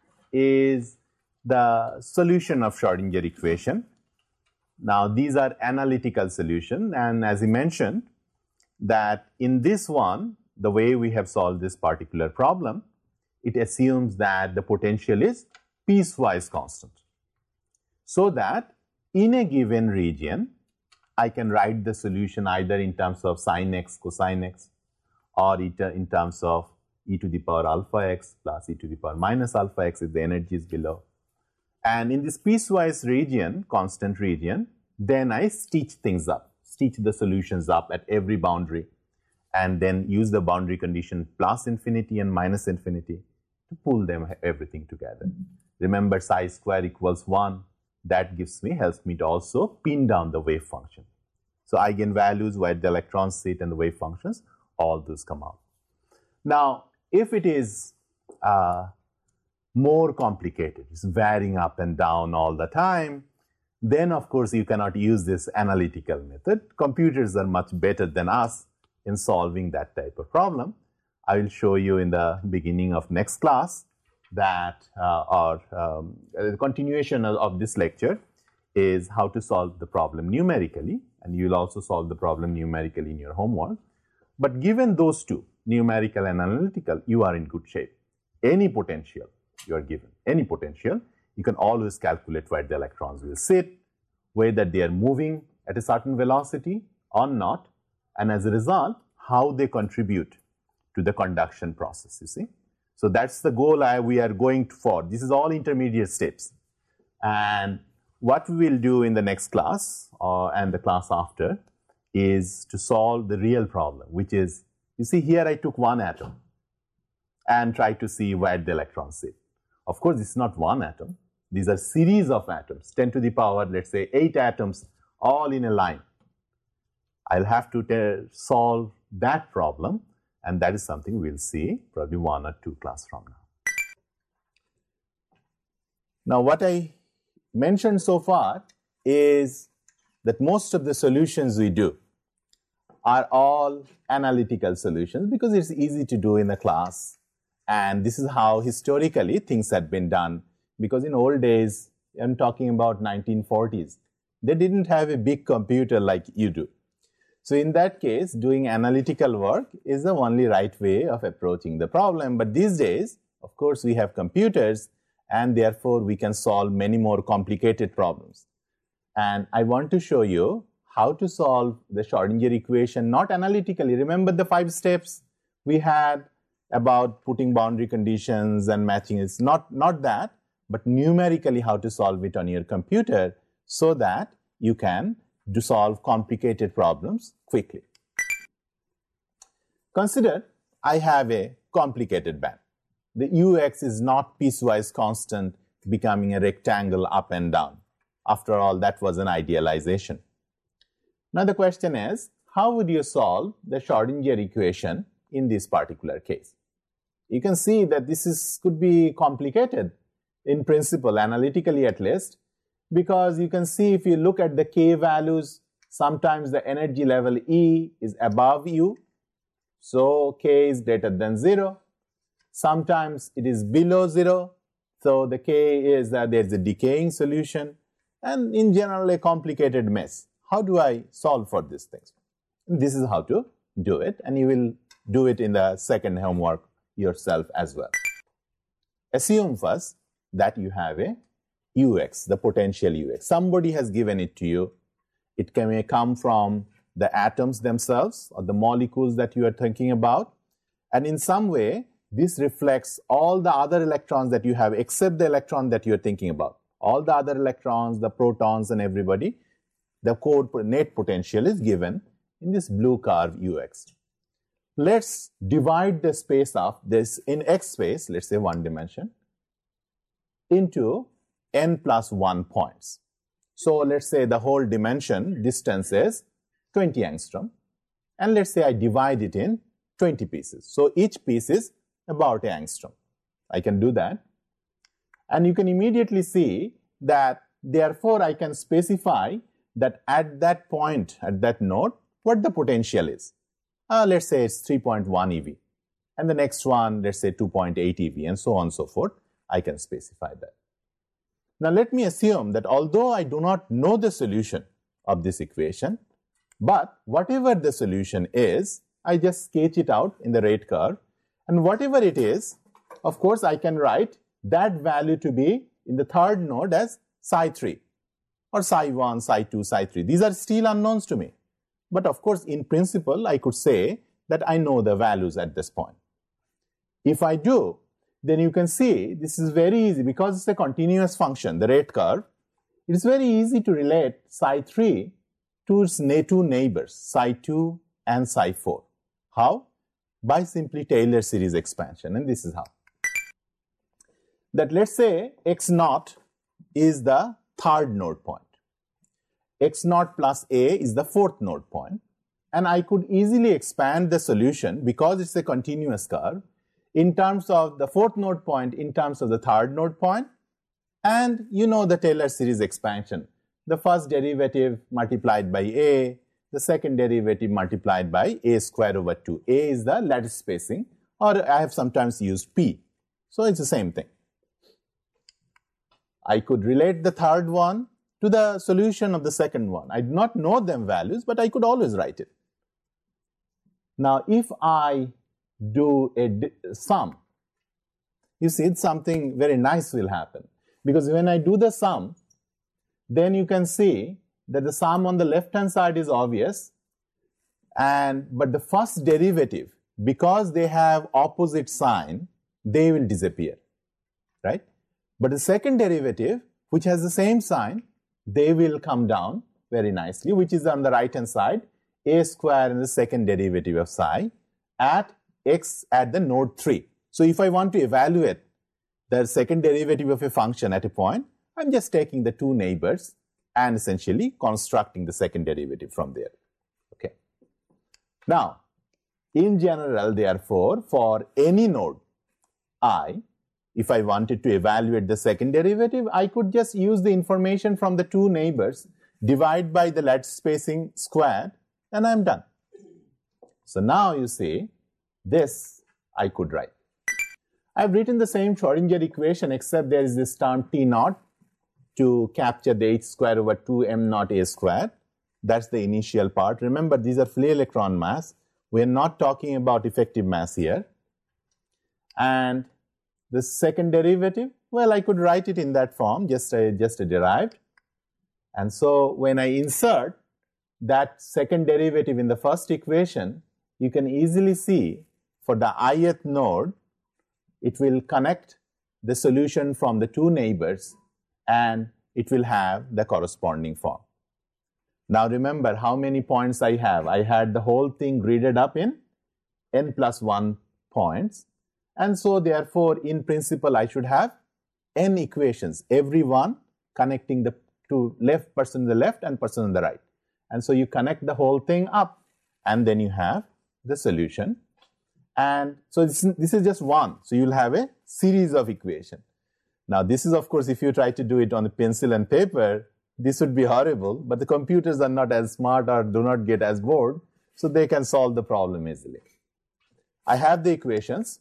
[SPEAKER 3] is the solution of Schrodinger equation. Now, these are analytical solution, and as I mentioned, that in this one, the way we have solved this particular problem, it assumes that the potential is piecewise constant. So that in a given region, I can write the solution either in terms of sine x, cosine x, or in terms of e to the power alpha x plus e to the power minus alpha x if the energy is below. And in this piecewise region, constant region, then I stitch things up, stitch the solutions up at every boundary, and then use the boundary condition plus infinity and minus infinity to pull them everything together. Remember, psi square equals one. That gives me, helps me to also pin down the wave function. So eigenvalues, where the electrons sit, and the wave functions, all those come out. Now, if it is uh, more complicated, it's varying up and down all the time, then of course you cannot use this analytical method. Computers are much better than us in solving that type of problem. I will show you in the beginning of next class that, uh, or um, the continuation of, of this lecture is how to solve the problem numerically, and you will also solve the problem numerically in your homework. But given those two, numerical and analytical, you are in good shape. Any potential you are given, any potential, you can always calculate where the electrons will sit, whether they are moving at a certain velocity or not, and as a result, how they contribute to the conduction process, you see. So that's the goal I, we are going for. This is all intermediate steps. And what we will do in the next class uh, and the class after is to solve the real problem, which is, you see here I took one atom and tried to see where the electrons sit. Of course, it's not one atom. These are series of atoms, ten to the power, let's say eight atoms, all in a line. I'll have to solve that problem, and that is something we'll see probably one or two class from now. Now, what I mentioned so far is that most of the solutions we do are all analytical solutions because it's easy to do in the class. And this is how historically things had been done, because in old days, I'm talking about nineteen forties, they didn't have a big computer like you do. So in that case, doing analytical work is the only right way of approaching the problem. But these days, of course, we have computers, and therefore we can solve many more complicated problems. And I want to show you how to solve the Schrodinger equation, not analytically. Remember the five steps we had about putting boundary conditions and matching. It's not, not that, but numerically how to solve it on your computer so that you can to solve complicated problems quickly. Consider I have a complicated band. The ux is not piecewise constant, becoming a rectangle up and down. After all, that was an idealization. Now the question is, how would you solve the Schrodinger equation in this particular case? You can see that this is, could be complicated in principle, analytically at least, because you can see if you look at the k values, sometimes the energy level E is above U, so k is greater than zero. Sometimes it is below zero, so the k is that there's a decaying solution, and in general a complicated mess. how do I solve for these things? This is how to do it, and you will do it in the second homework yourself as well. Assume first that you have a U X, the potential U X. Somebody has given it to you. It can, may come from the atoms themselves or the molecules that you are thinking about. And in some way, this reflects all the other electrons that you have except the electron that you are thinking about. All the other electrons, the protons and everybody, the core net potential is given in this blue curve U X. Let's divide the space of this in X space, let's say one dimension, into n plus one points. So let's say the whole dimension distance is twenty angstrom, and let's say I divide it in twenty pieces. So each piece is about an angstrom. I can do that. And you can immediately see that therefore I can specify that at that point, at that node, what the potential is. Uh, let's say it's three point one eV. And the next one, let's say two point eight eV, and so on and so forth. I can specify that. Now let me assume that although I do not know the solution of this equation, but whatever the solution is, I just sketch it out in the rate curve. And whatever it is, of course, I can write that value to be in the third node as psi three, or psi one, psi two, psi three. These are still unknowns to me. But of course, in principle, I could say that I know the values at this point. If I do, then you can see this is very easy because it's a continuous function, the rate curve. It is very easy to relate psi three to its two neighbors, psi two and psi four. How? By simply Taylor series expansion, and this is how. That let's say x naught is the third node point. X naught plus a is the fourth node point, and I could easily expand the solution because it's a continuous curve in terms of the fourth node point, in terms of the third node point, and you know the Taylor series expansion. The first derivative multiplied by a, the second derivative multiplied by a square over two. A is the lattice spacing, or I have sometimes used p. So it's the same thing. I could relate the third one to the solution of the second one. I do not know them values, but I could always write it. Now, if I do a sum, you see something very nice will happen. Because when I do the sum, then you can see that the sum on the left hand side is obvious, and but the first derivative, because they have opposite sign, they will disappear, right? But the second derivative, which has the same sign, they will come down very nicely, which is on the right hand side, a square and the second derivative of psi at x at the node three. So if I want to evaluate the second derivative of a function at a point, I'm just taking the two neighbors and essentially constructing the second derivative from there. Okay. Now, in general, therefore, for any node I, if I wanted to evaluate the second derivative, I could just use the information from the two neighbors, divide by the lattice spacing squared, and I'm done. So now you see, this I could write. I've written the same Schrodinger equation, except there is this term T naught to capture the h square over two m naught a square. That's the initial part. Remember, these are free electron mass. We're not talking about effective mass here. And the second derivative, well, I could write it in that form, just a, just a derived. And so when I insert that second derivative in the first equation, you can easily see for the ith node, it will connect the solution from the two neighbors and it will have the corresponding form. Now remember how many points I have. I had the whole thing gridded up in n plus one points. And so therefore, in principle, I should have n equations, every one connecting the two left person on the left and person on the right. And so you connect the whole thing up and then you have the solution. And so this, this is just one. So you'll have a series of equations. Now this is, of course, if you try to do it on a pencil and paper, this would be horrible, but the computers are not as smart or do not get as bored, so they can solve the problem easily. I have the equations.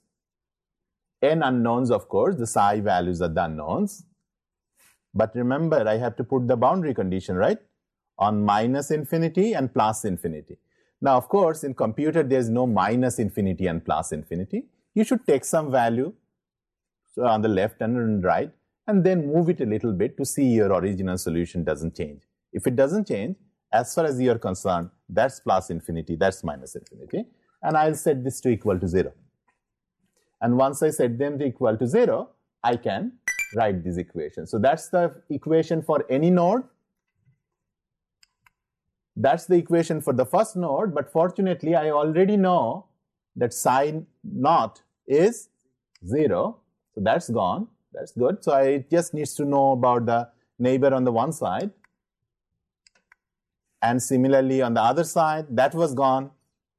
[SPEAKER 3] N unknowns, of course, the psi values are the unknowns. But remember, I have to put the boundary condition, right? on minus infinity and plus infinity. Now, of course, in computer, there's no minus infinity and plus infinity. You should take some value so on the left and on the right, and then move it a little bit to see your original solution doesn't change. If it doesn't change, as far as you're concerned, that's plus infinity, that's minus infinity, and I'll set this to equal to zero. And once I set them to equal to zero, I can write this equation. So that's the equation for any node. That's the equation for the first node, but fortunately, I already know that psi naught is zero. So that's gone. That's good. So I just needs to know about the neighbor on the one side. And similarly, on the other side, that was gone.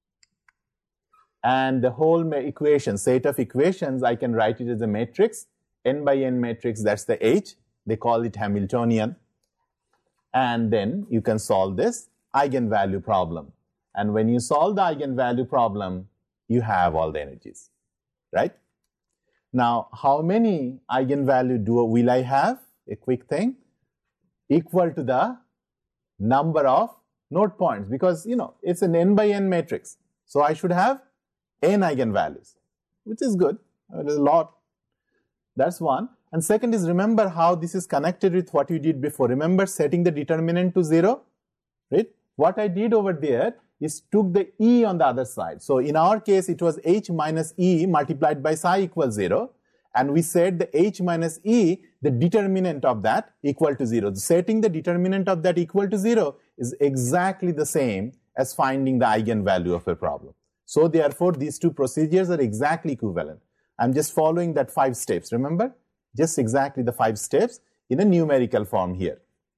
[SPEAKER 3] And the whole equation, set of equations, I can write it as a matrix, n by n matrix, that's the H. They call it Hamiltonian. And then you can solve this eigenvalue problem. And when you solve the eigenvalue problem, you have all the energies, right? Now, how many eigenvalue do will I have? A quick thing. Equal to the number of node points, because, you know, it's an n by n matrix. So I should have n eigenvalues, which is good. There's a lot. That's one. And second is, remember how this is connected with what you did before. Remember setting the determinant to zero, right? What I did over there is took the e on the other side. So in our case, it was h minus e multiplied by psi equals zero. And we set the h minus e, the determinant of that, equal to zero. Setting the determinant of that equal to zero is exactly the same as finding the eigenvalue of a problem. So therefore, these two procedures are exactly equivalent. I'm just following that five steps, remember? Just exactly the five steps in a numerical form here.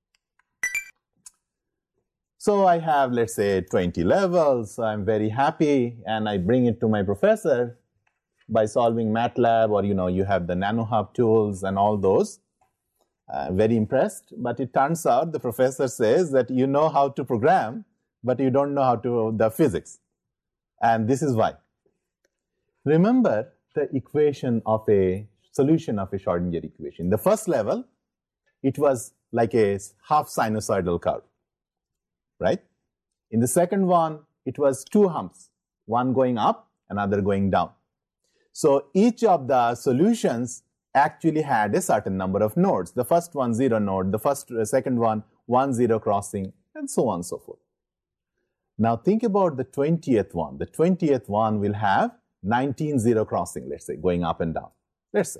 [SPEAKER 3] So I have, let's say, twenty levels. I'm very happy, and I bring it to my professor by solving MATLAB, or, you know, you have the NanoHub tools and all those. Uh, very impressed. But it turns out the professor says that you know how to program, but you don't know how to the physics. And this is why. Remember the equation of a solution of a Schrodinger equation. The first level, it was like a half sinusoidal curve, right? In the second one, it was two humps, one going up, another going down. So each of the solutions actually had a certain number of nodes. The first one, zero node, the first, uh, second one, one zero crossing, and so on and so forth. Now think about the twentieth one. The twentieth one will have nineteen zero crossing, let's say, going up and down, let's say.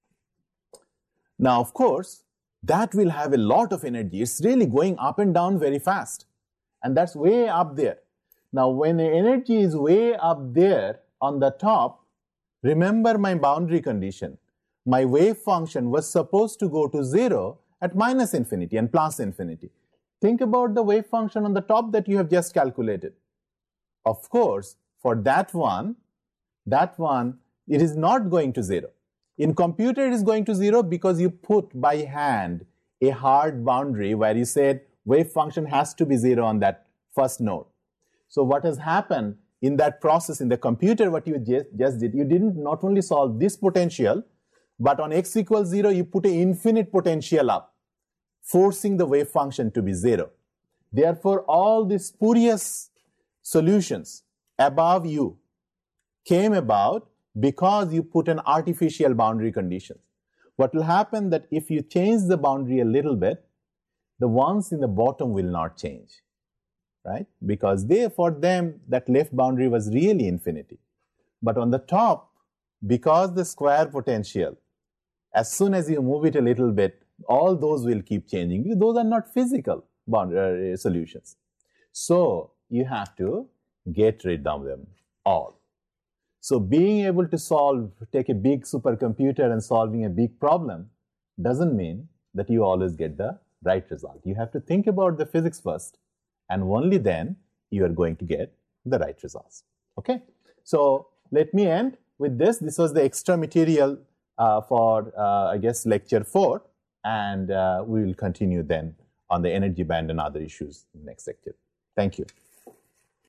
[SPEAKER 3] Now, of course, that will have a lot of energy. It's really going up and down very fast. And that's way up there. Now, when the energy is way up there on the top, remember my boundary condition. My wave function was supposed to go to zero at minus infinity and plus infinity. Think about the wave function on the top that you have just calculated. Of course, for that one, that one, it is not going to zero. In computer, it is going to zero because you put by hand a hard boundary where you said wave function has to be zero on that first node. So what has happened in that process in the computer, what you just, just did, you didn't not only solve this potential, but on x equals zero, you put an infinite potential up, forcing the wave function to be zero. Therefore, all these spurious solutions above you came about because you put an artificial boundary condition. What will happen that if you change the boundary a little bit, the ones in the bottom will not change, right? Because they, for them, that left boundary was really infinity. But on the top, because the square potential, as soon as you move it a little bit, all those will keep changing. Those are not physical boundary uh, solutions. So you have to get rid of them all. So being able to solve, take a big supercomputer and solving a big problem doesn't mean that you always get the right result. You have to think about the physics first, and only then you are going to get the right results. Okay? So let me end with this. This was the extra material uh, for, uh, I guess, lecture four, and uh, we will continue then on the energy band and other issues in the next lecture. Thank you.